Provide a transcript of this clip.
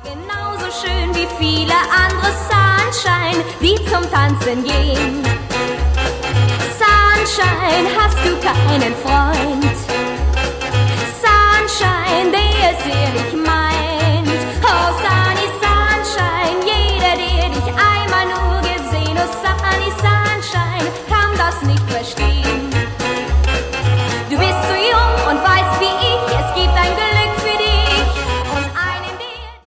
Genauso schön wie viele andere Sunshine, die zum Tanzen gehen. Sunshine, hast du keinen Freund? Sunshine, der ist ehrlich